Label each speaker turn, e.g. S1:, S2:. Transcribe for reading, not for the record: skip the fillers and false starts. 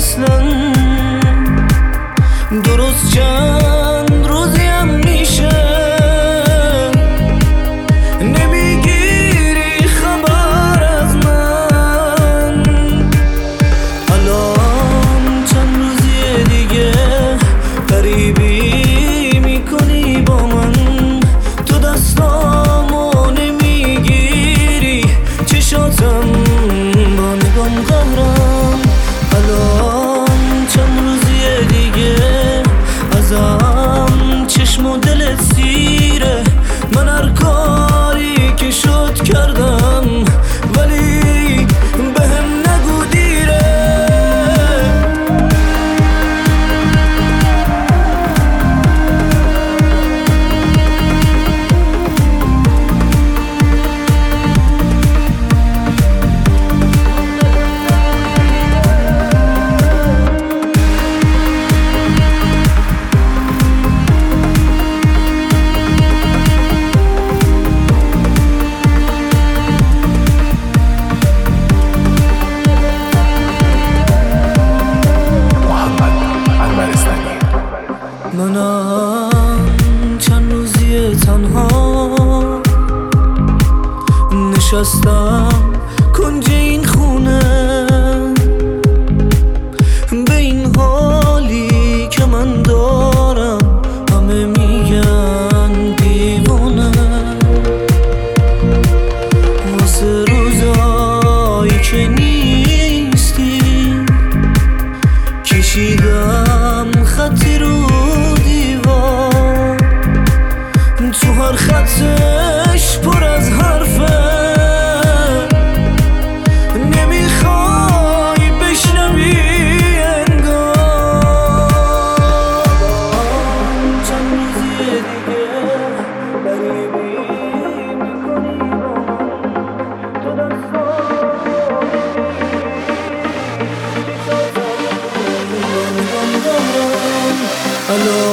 S1: اصلا درست چند روزی هم میشه نمیگیری خبر از من. الان چند روزی دیگه غریبی میکنی با من، تو دستامو نمیگیری، چشاتم با نگام قهرم. الان چند روزی دیگه ازم چشم و دلت سیره، من هر کاری که شد کردم ولی بهم نگو دیره. منم چند روزی تنها نشستم کنج این خونه، به این حالی که من دارم همه میگن دیوانه. واسه روزایی که نیستی کشیدم خطی رو دیوار، تو هر خطش پر از حرفه، نمیخوای بشنوی انگار. چند روزی دیگه غریبی میکنی با من، تو دستام الان